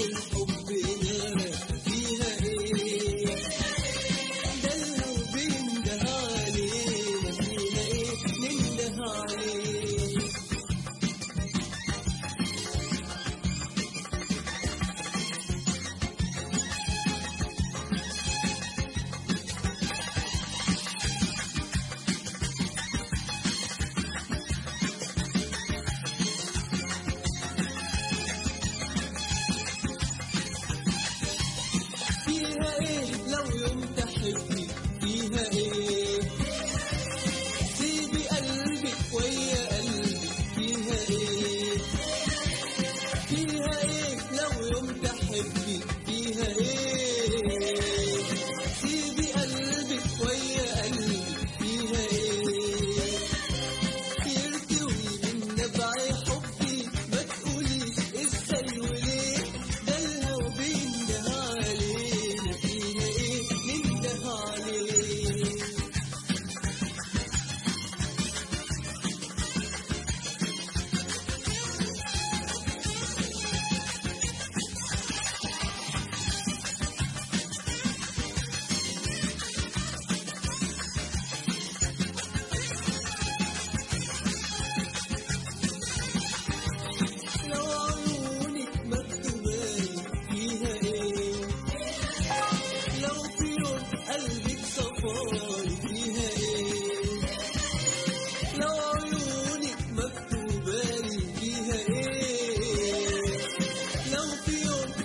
يكون حبنا فيها ايه؟ ده الهوى بينده علينا فيها ايه ننده عليه. فيها ايه لو يوم تحبي فيها ايه؟ سيبي قلبك ويا قلبي فيها ايه؟ فيها ايه لو يوم تحبي فيها ايه؟ سيبي قلبك ويا قلبي فيها ايه؟ يرتوي من نبع حبي ما تقوليش ازاي وليه، ده الهوى بينده علينا فيها ايه ننده عليه. لو عيونك مكتوبالي فيها ايه؟ لو في يوم قلبك صفالي فيها ايه؟ لو عيونك مكتوبالي فيها ايه؟ لو في يوم